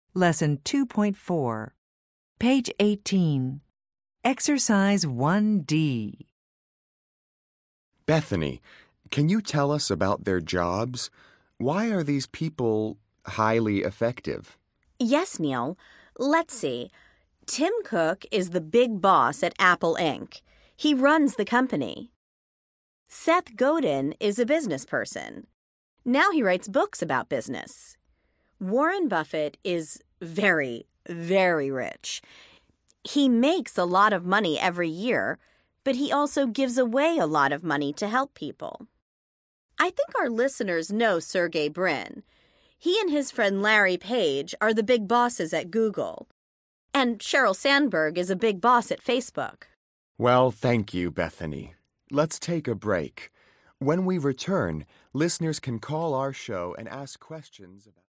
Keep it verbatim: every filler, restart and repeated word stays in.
Lesson two point four, page eighteen, Exercise one D. Bethany, can you tell us about their jobs? Why are these people highly effective? Yes, Neil. Let's see. Tim Cook is the big boss at Apple Incorporated. He runs the company. Seth Godin is a business person. Now he writes books about business. Warren Buffett is very, very rich. He makes a lot of money every year, but he also gives away a lot of money to help people. I think our listeners know Sergey Brin. He and his friend Larry Page are the big bosses at Google. And Sheryl Sandberg is a big boss at Facebook. Well, thank you, Bethany. Let's take a break. When we return, listeners can call our show and ask questions about...